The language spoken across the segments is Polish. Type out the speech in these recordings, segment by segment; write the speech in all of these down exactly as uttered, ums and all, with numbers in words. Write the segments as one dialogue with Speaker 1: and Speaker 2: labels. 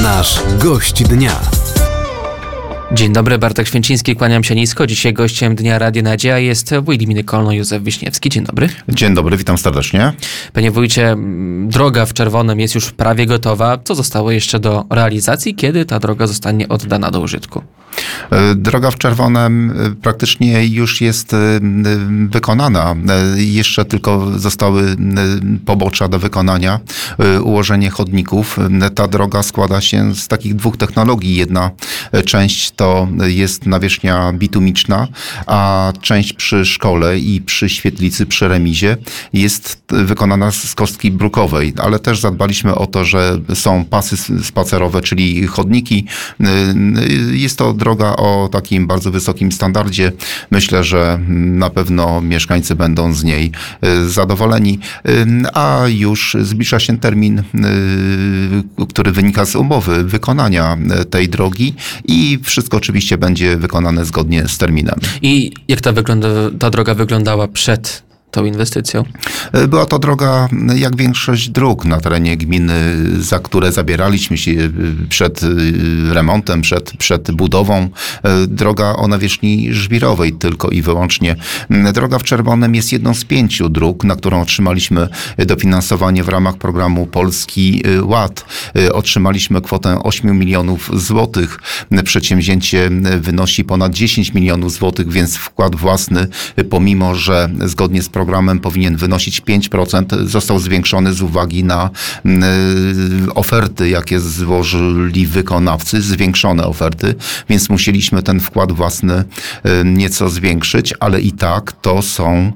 Speaker 1: Nasz gość dnia.
Speaker 2: Dzień dobry, Bartek Święciński, kłaniam się nisko. Dzisiaj gościem Dnia Radia Nadzieja jest wójt gminy Kolno Józef Wiśniewski. Dzień dobry.
Speaker 3: Dzień dobry, witam serdecznie.
Speaker 2: Panie wójcie, droga w czerwonym jest już prawie gotowa. Co zostało jeszcze do realizacji? Kiedy ta droga zostanie oddana do użytku?
Speaker 3: Droga w czerwonym praktycznie już jest wykonana. Jeszcze tylko zostały pobocza do wykonania, ułożenie chodników. Ta droga składa się z takich dwóch technologii. Jedna część to jest nawierzchnia bitumiczna, a część przy szkole i przy świetlicy, przy remizie jest wykonana z kostki brukowej, ale też zadbaliśmy o to, że są pasy spacerowe, czyli chodniki. Jest to droga o takim bardzo wysokim standardzie. Myślę, że na pewno mieszkańcy będą z niej zadowoleni, a już zbliża się termin, który wynika z umowy wykonania tej drogi i wszystko oczywiście będzie wykonane zgodnie z terminem.
Speaker 2: I jak ta, wygląda, ta droga wyglądała przed tą inwestycją?
Speaker 3: Była to droga, jak większość dróg na terenie gminy, za które zabieraliśmy się przed remontem, przed, przed budową. Droga o nawierzchni żwirowej tylko i wyłącznie. Droga w czerwonym jest jedną z pięciu dróg, na którą otrzymaliśmy dofinansowanie w ramach programu Polski Ład. Otrzymaliśmy kwotę ośmiu milionów złotych. Przedsięwzięcie wynosi ponad dziesięć milionów złotych, więc wkład własny, pomimo że zgodnie z programem powinien wynosić pięć procent, został zwiększony z uwagi na y, oferty, jakie złożyli wykonawcy, zwiększone oferty, więc musieliśmy ten wkład własny y, nieco zwiększyć, ale i tak to są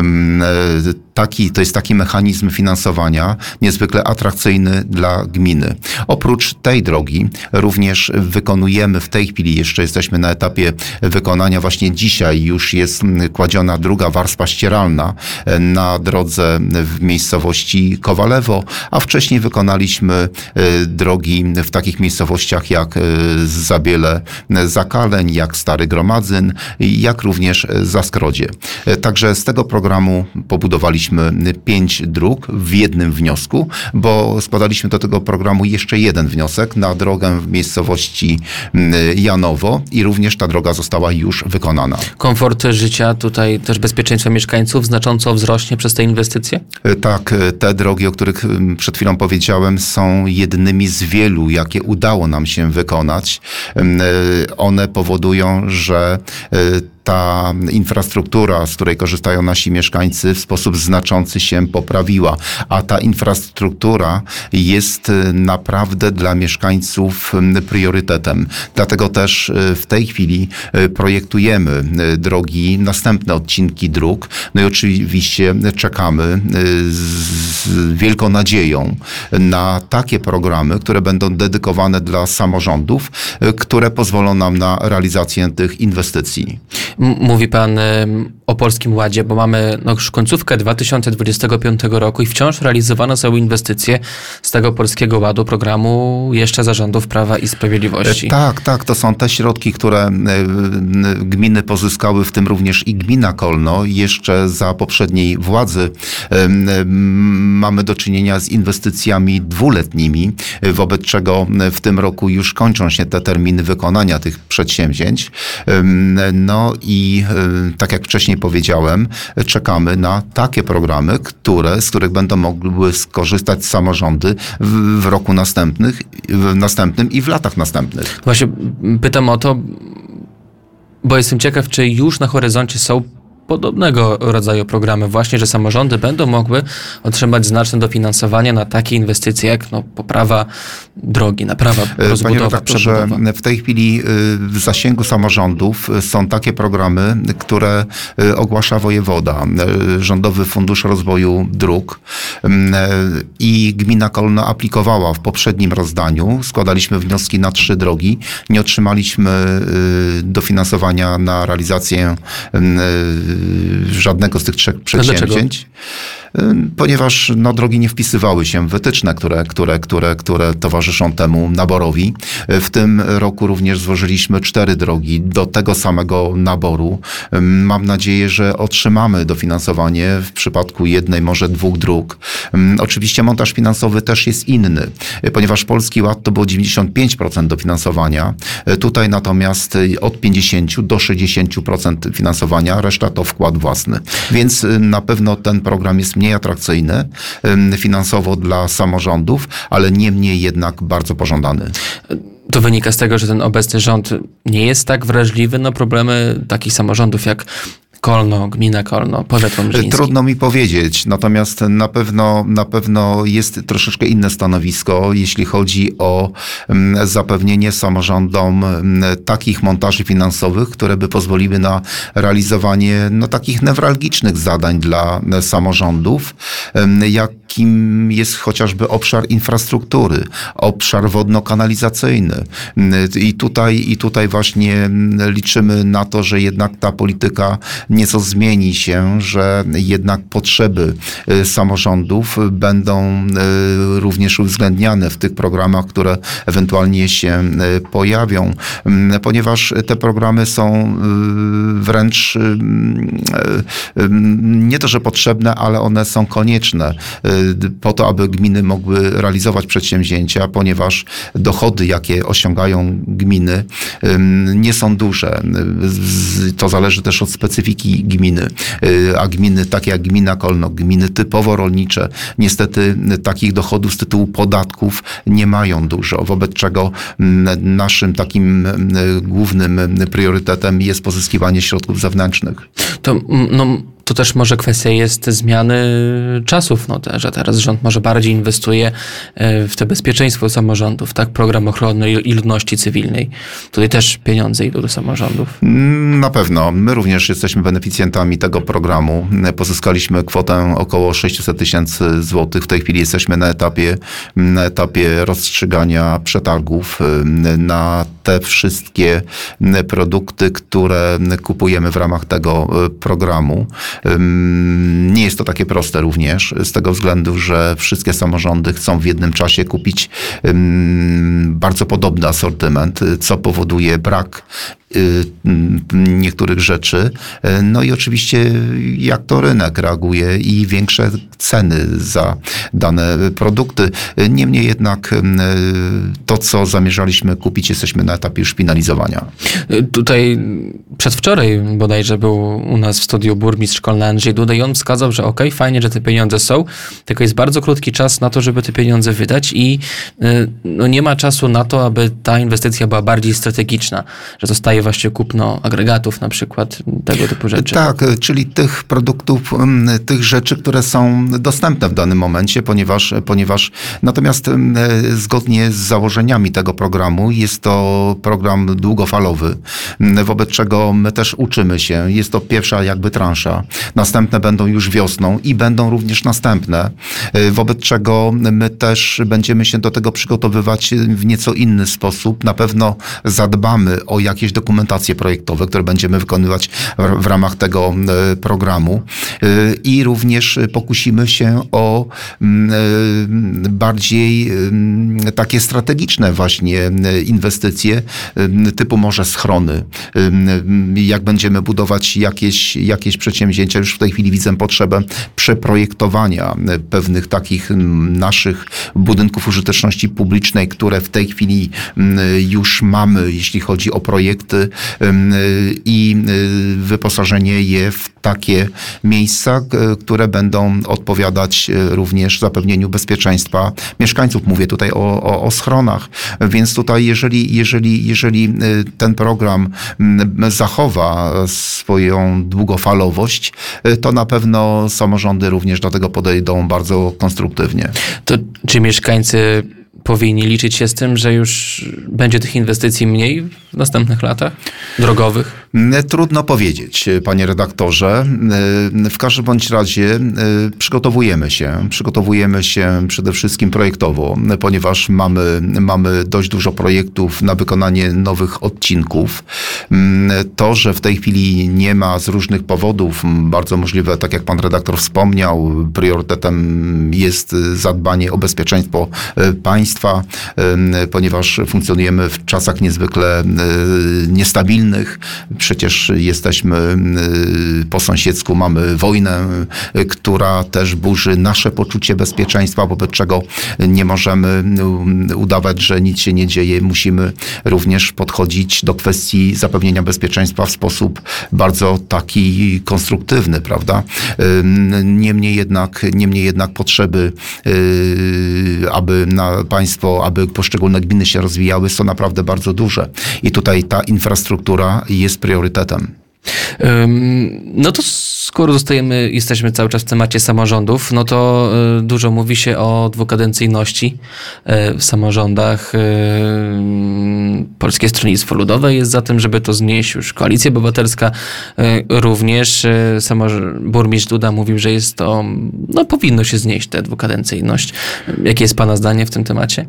Speaker 3: y, Taki, to jest taki mechanizm finansowania niezwykle atrakcyjny dla gminy. Oprócz tej drogi również wykonujemy w tej chwili, jeszcze jesteśmy na etapie wykonania, właśnie dzisiaj już jest kładziona druga warstwa ścieralna na drodze w miejscowości Kowalewo, a wcześniej wykonaliśmy drogi w takich miejscowościach jak Zabiele Zakaleń, jak Stary Gromadzyn, jak również Zaskrodzie. Także z tego programu pobudowaliśmy pięć dróg w jednym wniosku, bo składaliśmy do tego programu jeszcze jeden wniosek na drogę w miejscowości Janowo i również ta droga została już wykonana.
Speaker 2: Komfort życia, tutaj też bezpieczeństwo mieszkańców znacząco wzrośnie przez te inwestycje?
Speaker 3: Tak, te drogi, o których przed chwilą powiedziałem, są jednymi z wielu, jakie udało nam się wykonać. One powodują, że ta infrastruktura, z której korzystają nasi mieszkańcy, w sposób znaczący się poprawiła, a ta infrastruktura jest naprawdę dla mieszkańców priorytetem. Dlatego też w tej chwili projektujemy drogi, następne odcinki dróg, no i oczywiście czekamy z wielką nadzieją na takie programy, które będą dedykowane dla samorządów, które pozwolą nam na realizację tych inwestycji.
Speaker 2: Mówi pan o Polskim Ładzie, bo mamy no, już końcówkę dwa tysiące dwudziestego piątego roku i wciąż realizowane są inwestycje z tego Polskiego Ładu, programu jeszcze za rządów Prawa i Sprawiedliwości.
Speaker 3: Tak, tak, to są te środki, które gminy pozyskały, w tym również i gmina Kolno, jeszcze za poprzedniej władzy. Mamy do czynienia z inwestycjami dwuletnimi, wobec czego w tym roku już kończą się te terminy wykonania tych przedsięwzięć. No i tak jak wcześniej powiedziałem, czekamy na takie programy, które, z których będą mogły skorzystać samorządy w, w roku następnych, w następnym i w latach następnych.
Speaker 2: Właśnie pytam o to, bo jestem ciekaw, czy już na horyzoncie są podobnego rodzaju programy właśnie, że samorządy będą mogły otrzymać znaczne dofinansowanie na takie inwestycje jak no, poprawa drogi, naprawa, rozbudowa,
Speaker 3: Panie redaktorze,
Speaker 2: przebudowa.
Speaker 3: w tej chwili w zasięgu samorządów są takie programy, które ogłasza wojewoda, Rządowy Fundusz Rozwoju Dróg i gmina Kolno aplikowała w poprzednim rozdaniu. Składaliśmy wnioski na trzy drogi. Nie otrzymaliśmy dofinansowania na realizację żadnego z tych trzech przedsięwzięć. ponieważ no, drogi nie wpisywały się w wytyczne, które, które, które, które towarzyszą temu naborowi. W tym roku również złożyliśmy cztery drogi do tego samego naboru. Mam nadzieję, że otrzymamy dofinansowanie w przypadku jednej, może dwóch dróg. Oczywiście montaż finansowy też jest inny, ponieważ Polski Ład to było dziewięćdziesiąt pięć procent dofinansowania. Tutaj natomiast od pięćdziesiąt do sześćdziesiąt procent finansowania, reszta to wkład własny. Więc na pewno ten program jest mniej atrakcyjny finansowo dla samorządów, ale niemniej jednak bardzo pożądany.
Speaker 2: To wynika z tego, że ten obecny rząd nie jest tak wrażliwy na problemy takich samorządów jak Kolno, gmina Kolno, powiat łomżyński.
Speaker 3: Trudno mi powiedzieć, natomiast na pewno, na pewno jest troszeczkę inne stanowisko, jeśli chodzi o zapewnienie samorządom takich montaży finansowych, które by pozwoliły na realizowanie no, takich newralgicznych zadań dla samorządów, jakim jest chociażby obszar infrastruktury, obszar wodno-kanalizacyjny. I tutaj, i tutaj właśnie liczymy na to, że jednak ta polityka nieco zmieni się, że jednak potrzeby samorządów będą również uwzględniane w tych programach, które ewentualnie się pojawią, ponieważ te programy są wręcz nie to, że potrzebne, ale one są konieczne po to, aby gminy mogły realizować przedsięwzięcia, ponieważ dochody, jakie osiągają gminy, nie są duże. To zależy też od specyfiki gminy, a gminy takie jak gmina Kolno, gminy typowo rolnicze, niestety takich dochodów z tytułu podatków nie mają dużo, wobec czego naszym takim głównym priorytetem jest pozyskiwanie środków zewnętrznych.
Speaker 2: To, no, to też może kwestia jest zmiany czasów, no, te, że teraz rząd może bardziej inwestuje w to bezpieczeństwo samorządów, tak? Program ochrony i ludności cywilnej. Tutaj też pieniądze idą do samorządów.
Speaker 3: Na pewno. My również jesteśmy beneficjentami tego programu. Pozyskaliśmy kwotę około sześćset tysięcy złotych. W tej chwili jesteśmy na etapie, na etapie rozstrzygania przetargów na te wszystkie produkty, które kupujemy w ramach tego programu. Nie jest to takie proste również, z tego względu, że wszystkie samorządy chcą w jednym czasie kupić bardzo podobny asortyment, co powoduje brak niektórych rzeczy. No i oczywiście jak to rynek reaguje i większe ceny za dane produkty. Niemniej jednak to, co zamierzaliśmy kupić, jesteśmy na etapie już finalizowania.
Speaker 2: Tutaj przedwczoraj bodajże był u nas w studiu burmistrz Kolna Andrzej Duda i on wskazał, że okej, okay, fajnie, że te pieniądze są, tylko jest bardzo krótki czas na to, żeby te pieniądze wydać i no, nie ma czasu na to, aby ta inwestycja była bardziej strategiczna, że zostaje właśnie kupno agregatów na przykład, tego typu rzeczy.
Speaker 3: Tak, czyli tych produktów, tych rzeczy, które są dostępne w danym momencie, ponieważ, ponieważ natomiast zgodnie z założeniami tego programu jest to program długofalowy, wobec czego my też uczymy się. Jest to pierwsza jakby transza. Następne będą już wiosną i będą również następne, wobec czego my też będziemy się do tego przygotowywać w nieco inny sposób. Na pewno zadbamy o jakieś dokumentacje projektowe, które będziemy wykonywać w, w ramach tego programu i również pokusimy się o bardziej takie strategiczne właśnie inwestycje typu może schrony. Jak będziemy budować jakieś, jakieś przedsięwzięcia, już w tej chwili widzę potrzebę przeprojektowania pewnych takich naszych budynków użyteczności publicznej, które w tej chwili już mamy, jeśli chodzi o projekty i wyposażenie je w takie miejsca, które będą odpowiadać również zapewnieniu bezpieczeństwa mieszkańców. Mówię tutaj o, o, o schronach, więc tutaj jeżeli, jeżeli, jeżeli ten program zachowa swoją długofalowość, to na pewno samorządy również do tego podejdą bardzo konstruktywnie.
Speaker 2: To czy mieszkańcy powinni liczyć się z tym, że już będzie tych inwestycji mniej w następnych latach? Drogowych?
Speaker 3: Trudno powiedzieć, panie redaktorze. W każdym bądź razie przygotowujemy się. Przygotowujemy się przede wszystkim projektowo, ponieważ mamy, mamy dość dużo projektów na wykonanie nowych odcinków. To, że w tej chwili nie ma z różnych powodów, bardzo możliwe, tak jak pan redaktor wspomniał, priorytetem jest zadbanie o bezpieczeństwo państwa, ponieważ funkcjonujemy w czasach niezwykle niestabilnych. Przecież jesteśmy po sąsiedzku, mamy wojnę, która też burzy nasze poczucie bezpieczeństwa, wobec czego nie możemy udawać, że nic się nie dzieje. Musimy również podchodzić do kwestii zapewnienia bezpieczeństwa w sposób bardzo taki konstruktywny, prawda? Niemniej jednak, niemniej jednak potrzeby, aby na państwo, aby poszczególne gminy się rozwijały, są naprawdę bardzo duże. I tutaj ta infrastruktura jest priorytetem.
Speaker 2: No to skoro zostajemy, jesteśmy cały czas w temacie samorządów, no to dużo mówi się o dwukadencyjności w samorządach. Polskie Stronnictwo Ludowe jest za tym, żeby to znieść. Już Koalicja Obywatelska również. Burmistrz Duda mówił, że jest to, no powinno się znieść tę dwukadencyjność. Jakie jest pana zdanie w tym temacie?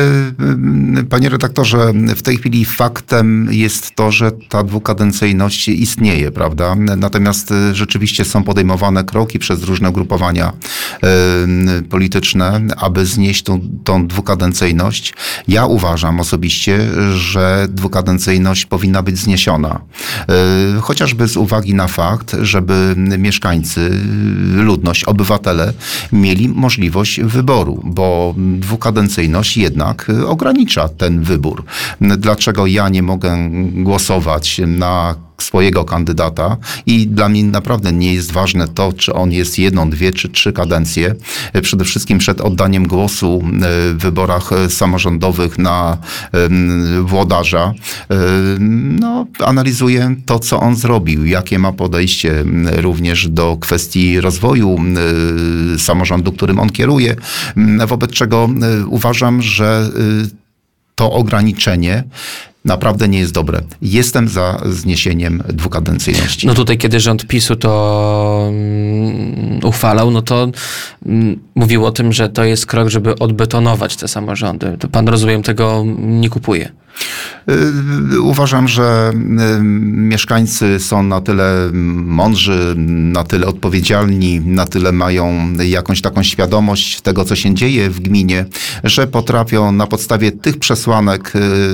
Speaker 3: Panie redaktorze, w tej chwili faktem jest to, że ta dwukadencyjność istnieje, prawda? Natomiast rzeczywiście są podejmowane kroki przez różne ugrupowania y, polityczne, aby znieść tą, tą dwukadencyjność. Ja uważam osobiście, że dwukadencyjność powinna być zniesiona. Y, chociażby z uwagi na fakt, żeby mieszkańcy, ludność, obywatele mieli możliwość wyboru, bo dwukadencyjność jednak ogranicza ten wybór. Dlaczego ja nie mogę głosować na swojego kandydata i dla mnie naprawdę nie jest ważne to, czy on jest jedną, dwie czy trzy kadencje. Przede wszystkim przed oddaniem głosu w wyborach samorządowych na włodarza, no, analizuję to, co on zrobił, jakie ma podejście również do kwestii rozwoju samorządu, którym on kieruje, wobec czego uważam, że to ograniczenie naprawdę nie jest dobre. Jestem za zniesieniem dwukadencyjności.
Speaker 2: No tutaj, kiedy rząd PiSu to um, uchwalał, no to um, mówił o tym, że to jest krok, żeby odbetonować te samorządy. To pan, rozumiem, tego nie kupuje.
Speaker 3: Uważam, że mieszkańcy są na tyle mądrzy, na tyle odpowiedzialni, na tyle mają jakąś taką świadomość tego, co się dzieje w gminie, że potrafią na podstawie tych przesłanek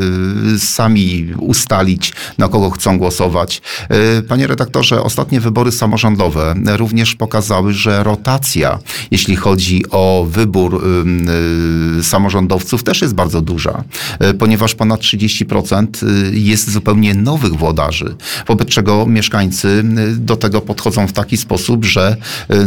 Speaker 3: sami ustalić, na kogo chcą głosować. Panie redaktorze, ostatnie wybory samorządowe również pokazały, że rotacja, jeśli chodzi o wybór samorządowców, też jest bardzo duża, ponieważ ponad trzydzieści procent jest zupełnie nowych włodarzy, wobec czego mieszkańcy do tego podchodzą w taki sposób, że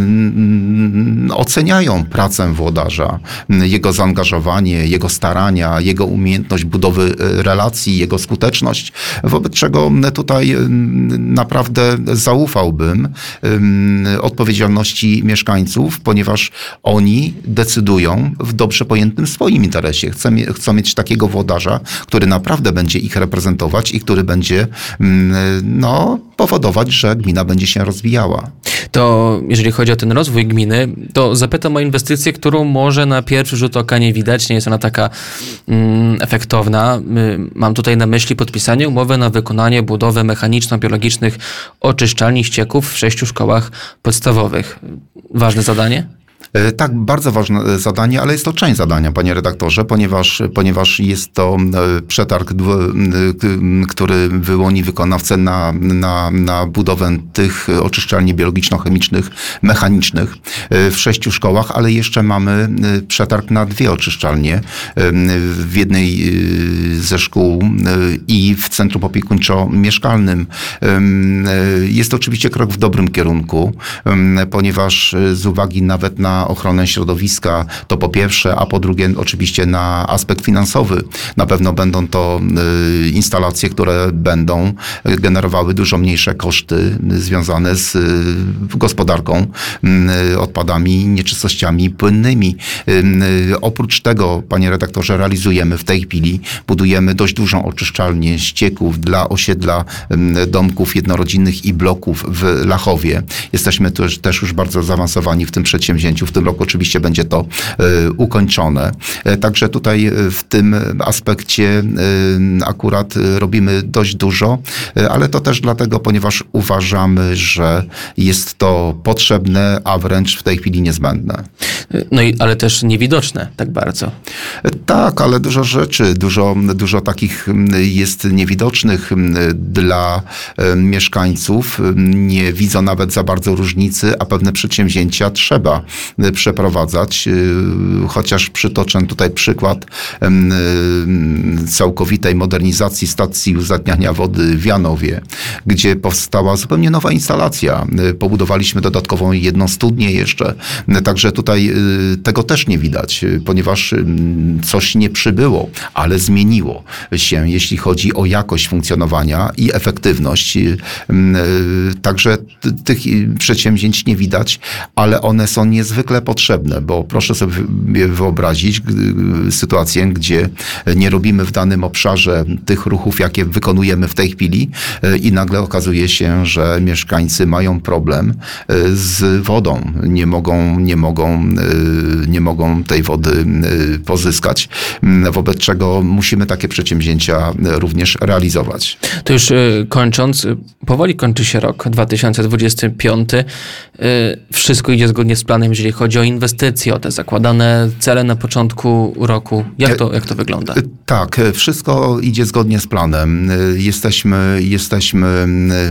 Speaker 3: oceniają pracę włodarza, jego zaangażowanie, jego starania, jego umiejętność budowy relacji, jego skuteczność, wobec czego tutaj naprawdę zaufałbym odpowiedzialności mieszkańców, ponieważ oni decydują w dobrze pojętym swoim interesie. Chcą, chcą mieć takiego włodarza, który naprawdę będzie ich reprezentować i który będzie no, powodować, że gmina będzie się rozwijała.
Speaker 2: To jeżeli chodzi o ten rozwój gminy, to zapytam o inwestycję, którą może na pierwszy rzut oka nie widać, nie jest ona taka mm, efektowna. Mam tutaj na myśli podpisanie umowy na wykonanie budowy mechaniczno-biologicznych oczyszczalni ścieków w sześciu szkołach podstawowych. Ważne zadanie?
Speaker 3: Tak, bardzo ważne zadanie, ale jest to część zadania, panie redaktorze, ponieważ, ponieważ jest to przetarg, który wyłoni wykonawcę na, na, na budowę tych oczyszczalni biologiczno-chemicznych, mechanicznych w sześciu szkołach, ale jeszcze mamy przetarg na dwie oczyszczalnie w jednej ze szkół i w centrum opiekuńczo-mieszkalnym. Jest to oczywiście krok w dobrym kierunku, ponieważ z uwagi nawet na na ochronę środowiska, to po pierwsze, a po drugie oczywiście na aspekt finansowy. Na pewno będą to y, instalacje, które będą generowały dużo mniejsze koszty związane z y, gospodarką y, odpadami, nieczystościami płynnymi. Y, y, oprócz tego, panie redaktorze, realizujemy w tej chwili, budujemy dość dużą oczyszczalnię ścieków dla osiedla y, domków jednorodzinnych i bloków w Lachowie. Jesteśmy też, też już bardzo zaawansowani w tym przedsięwzięciu. W tym roku oczywiście będzie to y, ukończone. Y, także tutaj w tym aspekcie y, akurat robimy dość dużo, y, ale to też dlatego, ponieważ uważamy, że jest to potrzebne, a wręcz w tej chwili niezbędne.
Speaker 2: No i ale też niewidoczne tak bardzo.
Speaker 3: Y, tak, ale dużo rzeczy, dużo, dużo takich jest niewidocznych dla y, mieszkańców. Nie widzą nawet za bardzo różnicy, a pewne przedsięwzięcia trzeba przeprowadzać. Chociaż przytoczę tutaj przykład całkowitej modernizacji stacji uzdatniania wody w Janowie, gdzie powstała zupełnie nowa instalacja. Pobudowaliśmy dodatkową jedną studnię jeszcze. Także tutaj tego też nie widać, ponieważ coś nie przybyło, ale zmieniło się, jeśli chodzi o jakość funkcjonowania i efektywność. Także tych przedsięwzięć nie widać, ale one są niezwykle potrzebne, bo proszę sobie wyobrazić sytuację, gdzie nie robimy w danym obszarze tych ruchów, jakie wykonujemy w tej chwili i nagle okazuje się, że mieszkańcy mają problem z wodą. Nie mogą, nie mogą, nie mogą tej wody pozyskać, wobec czego musimy takie przedsięwzięcia również realizować.
Speaker 2: To już kończąc, powoli kończy się rok dwa tysiące dwudziesty piąty. Wszystko idzie zgodnie z planem, jeżeli chodzi o inwestycje, o te zakładane cele na początku roku. Jak to, jak to wygląda?
Speaker 3: Tak, wszystko idzie zgodnie z planem. Jesteśmy, jesteśmy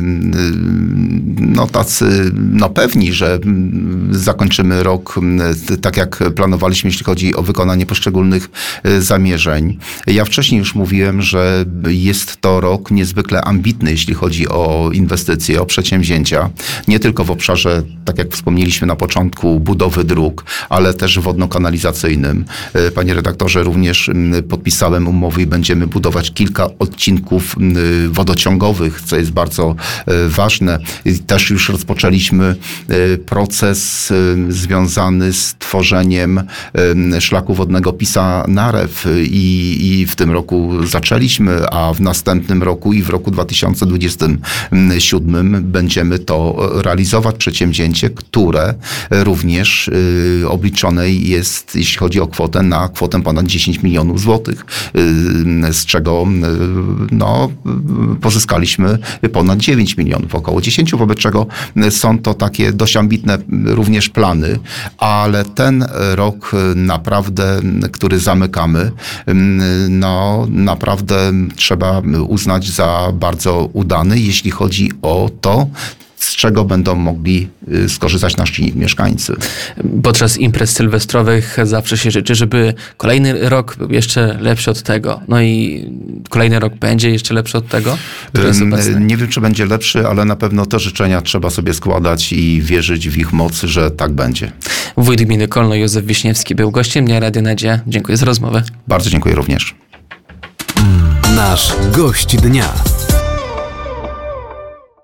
Speaker 3: no tacy, no pewni, że zakończymy rok tak jak planowaliśmy, jeśli chodzi o wykonanie poszczególnych zamierzeń. Ja wcześniej już mówiłem, że jest to rok niezwykle ambitny, jeśli chodzi o inwestycje, o przedsięwzięcia. Nie tylko w obszarze, tak jak wspomnieliśmy na początku, budowy dróg, ale też wodno-kanalizacyjnym. Panie redaktorze, również podpisałem umowy i będziemy budować kilka odcinków wodociągowych, co jest bardzo ważne. Też już rozpoczęliśmy proces związany z tworzeniem szlaku wodnego Pisa-Narew i, i w tym roku zaczęliśmy, a w następnym roku i w roku dwa tysiące dwudziestym siódmym będziemy to realizować. Przedsięwzięcie, które również y, obliczone jest, jeśli chodzi o kwotę, na kwotę ponad dziesięć milionów złotych, y, z czego y, no, pozyskaliśmy ponad dziewięć milionów, około dziesięć, wobec czego są to takie dość ambitne również plany, ale ten rok naprawdę, który zamykamy, no naprawdę trzeba uznać za bardzo udany, jeśli chodzi o to, z czego będą mogli skorzystać nasi mieszkańcy.
Speaker 2: Podczas imprez sylwestrowych zawsze się życzy, żeby kolejny rok był jeszcze lepszy od tego. No i kolejny rok będzie jeszcze lepszy od tego, który jest obecny.
Speaker 3: Nie wiem, czy będzie lepszy, ale na pewno te życzenia trzeba sobie składać i wierzyć w ich moc, że tak będzie.
Speaker 2: Wójt gminy Kolno Józef Wiśniewski był gościem Dnia Radia Nadzieja. Dziękuję za rozmowę.
Speaker 3: Bardzo dziękuję również.
Speaker 1: Nasz gość dnia.